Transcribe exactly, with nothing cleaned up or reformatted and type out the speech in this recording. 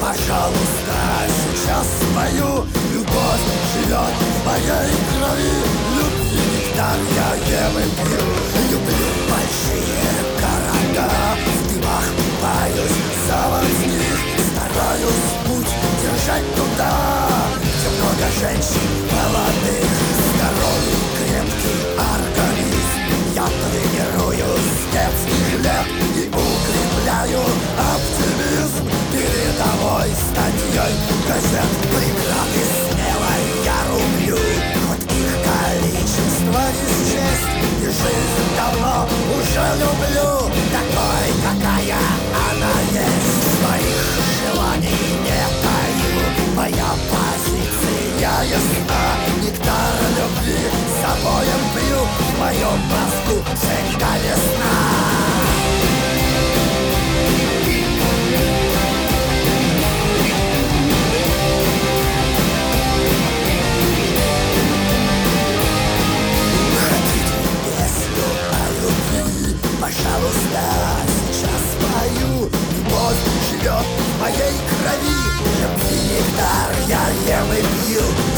Пожалуйста, сейчас спою. Любовь живет в моей крови. Любви нектар я ем и пью. Люблю большие города. В дымах купаюсь, завод в них. Стараюсь путь держать туда, где много женщин молодых. Здоровый, крепкий организм. Я тренируюсь с детских лет и укрепляю оптимизм передовой статьей газет. Преграды смело я рублю, хоть их количество не счесть. И жизнь давно уже люблю такой, какая она есть. Своих желаний не таю, моя позиция ясна. Нектар любви с собоем пью, в моем мозгу всегда весна. Пожалуйста, сейчас спою. Любовь живет в моей крови. Любви нектар я ем и пью.